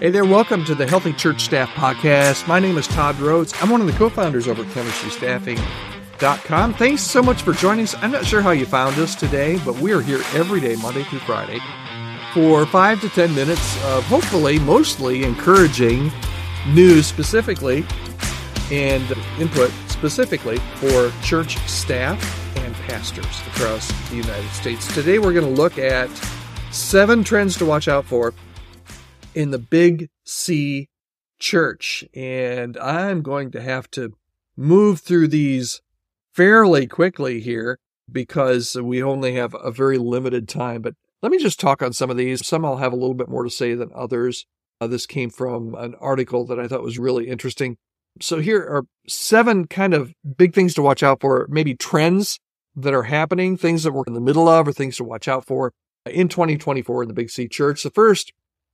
Hey there, welcome to the Healthy Church Staff Podcast. My name is Todd Rhodes. I'm one of the co-founders over at chemistrystaffing.com. Thanks so much for joining us. I'm not sure how you found us today, but we are here every day, Monday through Friday, for 5 to 10 minutes of hopefully mostly encouraging news specifically and input specifically for church staff and pastors across the United States. Today we're going to look at 7 trends to watch out for in the Big C church. And I'm going to have to move through these fairly quickly here because we only have a very limited time. But let me just talk on some of these. Some I'll have a little bit more to say than others. This came from an article that I thought was really interesting. So here are 7 kind of big things to watch out for, maybe trends that are happening, things that we're in the middle of, or things to watch out for in 2024 in the Big C church. The first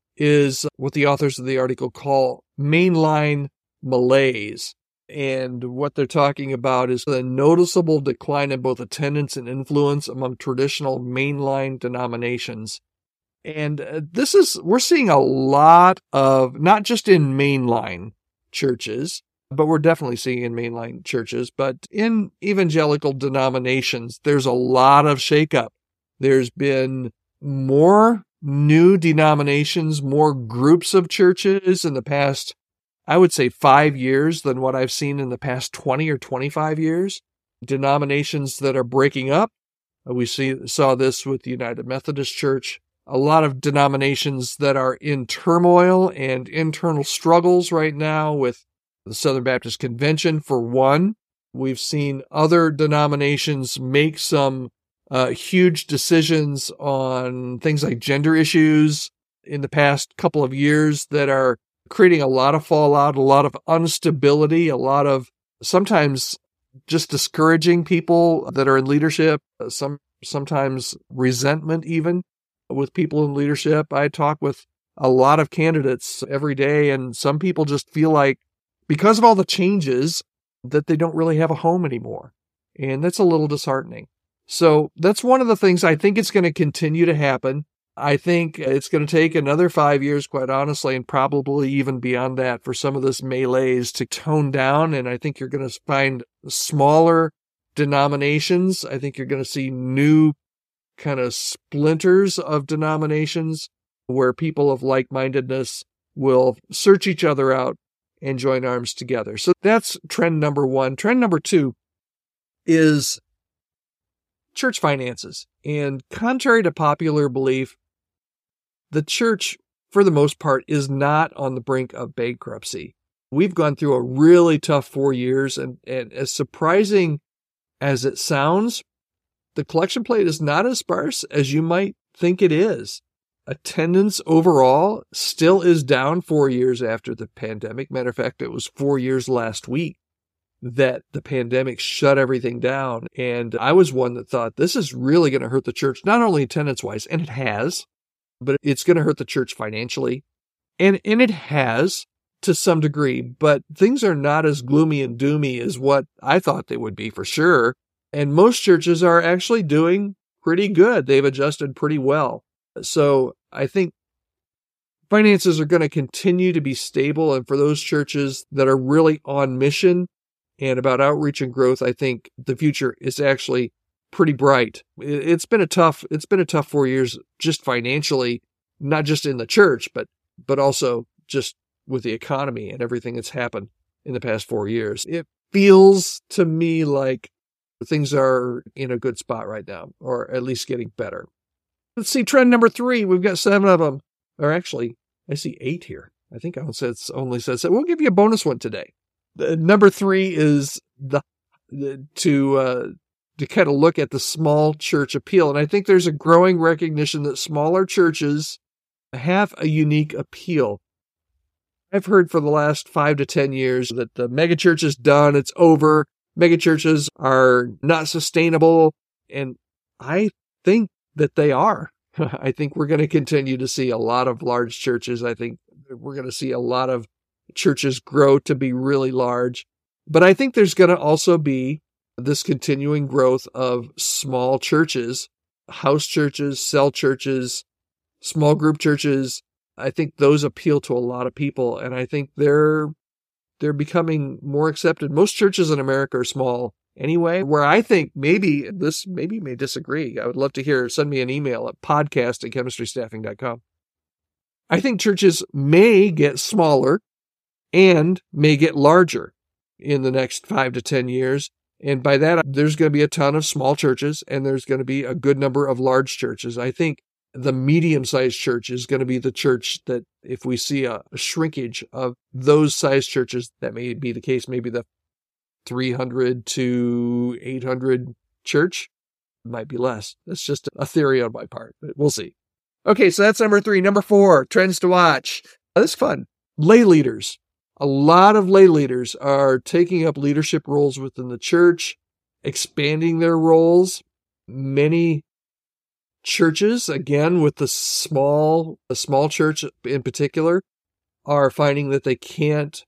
is what the authors of the article call mainline malaise. And what they're talking about is the noticeable decline in both attendance and influence among traditional mainline denominations. And we're seeing a lot of, not just in mainline churches, but we're definitely seeing in mainline churches, but in evangelical denominations, there's a lot of shakeup. There's been more new denominations, more groups of churches in the past, I would say 5 years than what I've seen in the past 20 or 25 years. Denominations that are breaking up. We saw this with the United Methodist Church. A lot of denominations that are in turmoil and internal struggles right now with the Southern Baptist Convention, for one. We've seen other denominations make some huge decisions on things like gender issues in the past couple of years that are creating a lot of fallout, a lot of instability, a lot of sometimes just discouraging people that are in leadership, sometimes resentment even with people in leadership. I talk with a lot of candidates every day, and some people just feel like because of all the changes that they don't really have a home anymore. And that's a little disheartening. So that's one of the things I think it's going to continue to happen. I think it's going to take another 5 years, quite honestly, and probably even beyond that for some of this malaise to tone down. And I think you're going to find smaller denominations. I think you're going to see new kind of splinters of denominations where people of like-mindedness will search each other out and join arms together. So that's trend number 1. Trend number 2 is church finances. And contrary to popular belief, the church, for the most part, is not on the brink of bankruptcy. We've gone through a really tough 4 years, and as surprising as it sounds, the collection plate is not as sparse as you might think it is. Attendance overall still is down 4 years after the pandemic. Matter of fact, it was 4 years last week that the pandemic shut everything down. And I was one that thought this is really going to hurt the church, not only attendance-wise, and it has, but it's going to hurt the church financially. And it has to some degree, but things are not as gloomy and doomy as what I thought they would be for sure. And most churches are actually doing pretty good. They've adjusted pretty well. So I think finances are going to continue to be stable. And for those churches that are really on mission and about outreach and growth, I think the future is actually pretty bright. It's been a tough 4 years just financially, not just in the church, but also just with the economy and everything that's happened in the past 4 years. It feels to me like things are in a good spot right now, or at least getting better. Let's see, trend number 3. We've got 7 of them. Or actually, I see 8 here. I think I only said 7. We'll give you a bonus one today. Number 3 is to kind of look at the small church appeal. And I think there's a growing recognition that smaller churches have a unique appeal. I've heard for the last 5 to 10 years that the megachurch is done, it's over. Megachurches are not sustainable. And I think that they are. I think we're going to continue to see a lot of large churches. I think we're going to see a lot of churches grow to be really large. But I think there's going to also be this continuing growth of small churches, house churches, cell churches, small group churches, I think those appeal to a lot of people, and I think they're becoming more accepted. Most churches in America are small anyway, where I think maybe you may disagree. I would love to hear. Send me an email at podcast@chemistrystaffing.com. I think churches may get smaller and may get larger in the next 5 to 10 years. And by that, there's going to be a ton of small churches and there's going to be a good number of large churches. I think the medium-sized church is going to be the church that if we see a shrinkage of those size churches, that may be the case. Maybe the 300 to 800 church might be less. That's just a theory on my part, but we'll see. Okay, so that's number 3. Number 4, trends to watch. This is fun. Lay leaders. A lot of lay leaders are taking up leadership roles within the church, expanding their roles. Many churches, again, with the small church in particular, are finding that they can't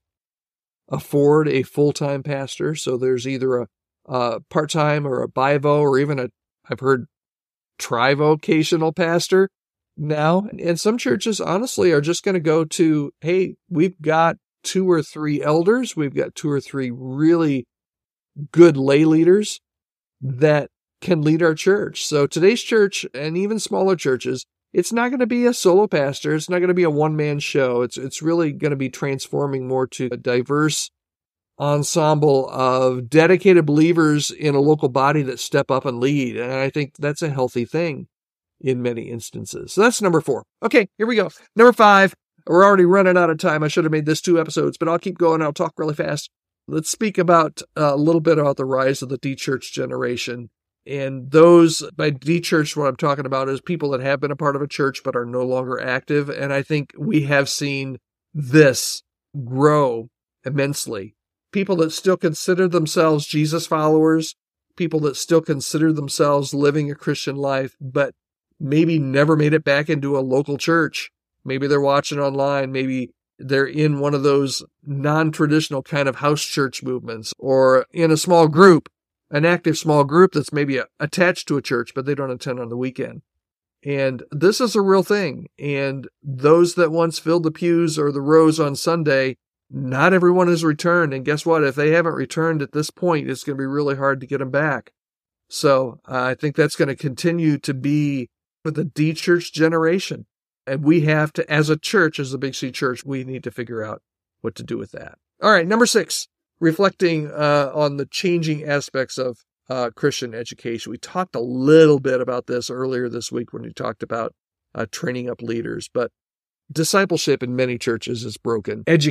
afford a full-time pastor. So there's either a part-time or a bivo or even I've heard trivocational pastor now. And some churches, honestly, are just going to go to, hey, we've got 2 or 3 elders. We've got 2 or 3 really good lay leaders that can lead our church. So today's church and even smaller churches, it's not going to be a solo pastor. It's not going to be a one-man show. It's really going to be transforming more to a diverse ensemble of dedicated believers in a local body that step up and lead. And I think that's a healthy thing in many instances. So that's number 4. Okay, here we go. Number 5. We're already running out of time. I should have made this 2 episodes, but I'll keep going. I'll talk really fast. Let's speak about a little bit about the rise of the de-church generation. And those, by de-church, what I'm talking about is people that have been a part of a church but are no longer active. And I think we have seen this grow immensely. People that still consider themselves Jesus followers, people that still consider themselves living a Christian life, but maybe never made it back into a local church. Maybe they're watching online. Maybe they're in one of those non-traditional kind of house church movements or in a small group, an active small group that's maybe attached to a church, but they don't attend on the weekend. And this is a real thing. And those that once filled the pews or the rows on Sunday, not everyone has returned. And guess what? If they haven't returned at this point, it's going to be really hard to get them back. So I think that's going to continue to be with the de-church generation. And we have to, as a church, as the Big C Church, we need to figure out what to do with that. All right, number 6, reflecting on the changing aspects of Christian education. We talked a little bit about this earlier this week when we talked about training up leaders, but discipleship in many churches is broken. Our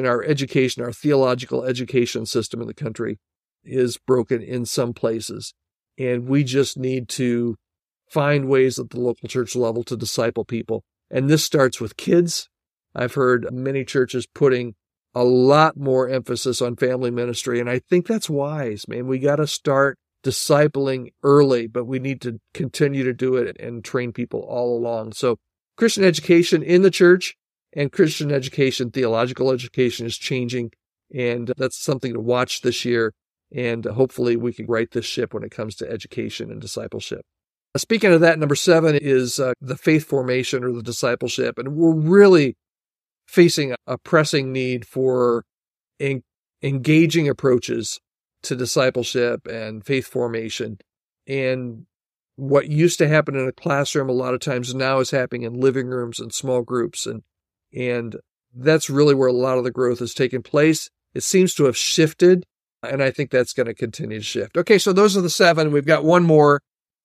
theological education system in the country is broken in some places. And we just need to find ways at the local church level to disciple people. And this starts with kids. I've heard many churches putting a lot more emphasis on family ministry, and I think that's wise, man. We got to start discipling early, but we need to continue to do it and train people all along. So Christian education in the church and Christian education, theological education is changing, and that's something to watch this year, and hopefully we can right this ship when it comes to education and discipleship. Speaking of that, number 7 is the faith formation or the discipleship. And we're really facing a pressing need for engaging approaches to discipleship and faith formation. And what used to happen in a classroom a lot of times now is happening in living rooms and small groups. And that's really where a lot of the growth has taken place. It seems to have shifted, and I think that's going to continue to shift. Okay, so those are the 7. We've got one more.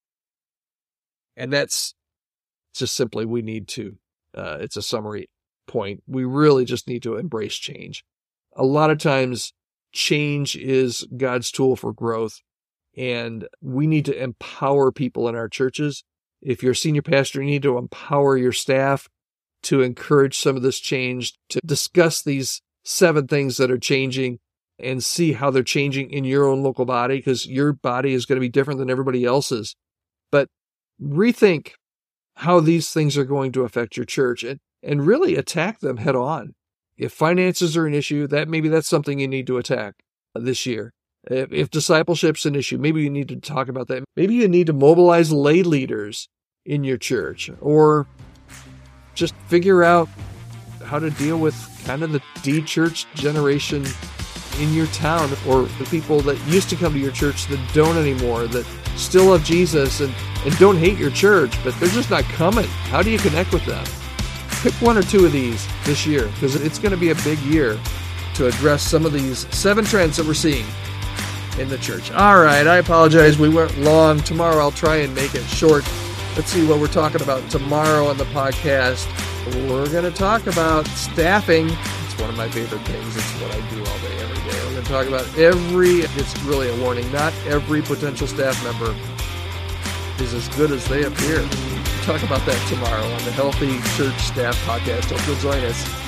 And that's just simply we need to, it's a summary point. We really just need to embrace change. A lot of times, change is God's tool for growth, and we need to empower people in our churches. If you're a senior pastor, you need to empower your staff to encourage some of this change, to discuss these 7 things that are changing and see how they're changing in your own local body, because your body is going to be different than everybody else's. But rethink how these things are going to affect your church and really attack them head on. If finances are an issue, that's something you need to attack this year. If discipleship's an issue, maybe you need to talk about that. Maybe you need to mobilize lay leaders in your church, or just figure out how to deal with kind of the de-churched generation in your town, or the people that used to come to your church that don't anymore, that still love Jesus and don't hate your church, but they're just not coming. How do you connect with them? Pick one or two of these this year, because it's going to be a big year to address some of these 7 trends that we're seeing in the church. All right, I apologize. We went long. Tomorrow I'll try and make it short. Let's see what we're talking about tomorrow on the podcast. We're going to talk about staffing. It's one of my favorite things. It's what I do all day, every day. We're going to talk about it's really a warning, not every potential staff member is as good as they appear. We'll talk about that tomorrow on the Healthy Church Staff Podcast. Hope you'll join us.